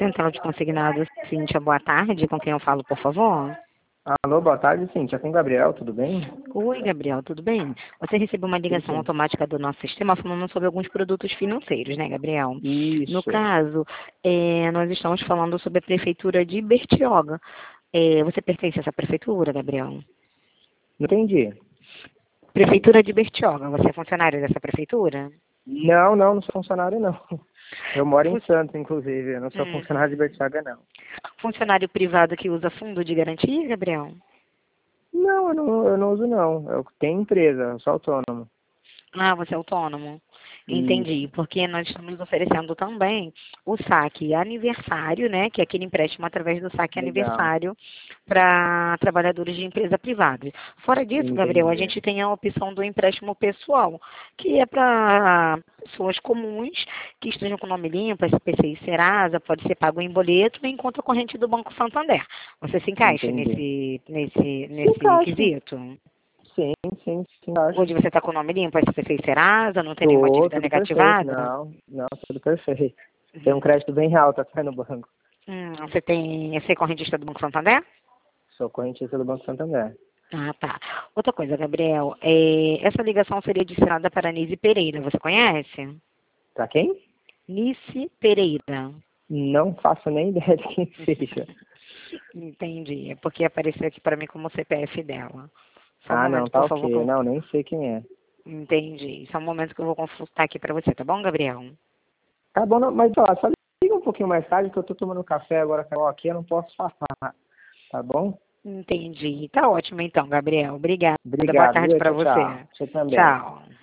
Central de Consignado, Cíntia, boa tarde. Com quem eu falo, por favor? Alô, boa tarde, Cíntia. Com o Gabriel, tudo bem? Oi, Gabriel, tudo bem? Você recebeu uma Tudo ligação bem. automática do nosso sistema falando sobre alguns produtos financeiros, né, Gabriel? No Isso. caso, nós estamos falando sobre a prefeitura de Bertioga. Você pertence a essa prefeitura, Gabriel? Não entendi. Prefeitura de Bertioga, você é funcionário dessa prefeitura? Não sou funcionário, não. Eu moro em Fun- Santos, inclusive. Eu não sou Hum. funcionário de Bertioga, não. Funcionário privado que usa fundo de garantia, Gabriel? Não, eu não uso, não. Eu tenho empresa, eu sou autônomo. Ah, você é autônomo. Entendi, Isso. porque nós estamos oferecendo também o saque aniversário, né, que é aquele empréstimo através do saque Legal. aniversário para trabalhadores de empresa privada. Fora disso, Gabriel, a Entendi. gente tem a opção do empréstimo pessoal, que é para pessoas comuns que estejam com nome limpo, SPCI Serasa, pode ser pago em boleto em conta corrente do Banco Santander. Você se encaixa Entendi. Se nesse encaixa. quesito? Sim, se encaixa. Hoje você está com o nome limpo, SPC Serasa, não tem nenhuma Tô, dívida tudo perfeito. negativada? Não, tudo perfeito. Tem um crédito bem alto até no banco. Você é correntista do Banco Santander? Sou correntista do Banco Santander. Ah, tá. Outra coisa, Gabriel, essa ligação seria destinada para Nise Pereira, você conhece? Pra quem? Nice Pereira. Não faço nem ideia de quem seja. Entendi, é porque apareceu aqui para mim como o CPF dela. Só um Ah, não, momento, tá por favor, que ok. eu... Não, nem sei quem é. Entendi. Só um momento que eu vou consultar aqui para você, tá bom, Gabriel? Tá bom, não, mas ó, só liga um pouquinho mais tarde que eu tô tomando café agora aqui, eu não posso falar. Tá bom? Entendi. Tá ótimo então, Gabriel. Obrigada. Boa Obrigado, tarde viu? para Tchau, você. tchau. Você também. Tchau.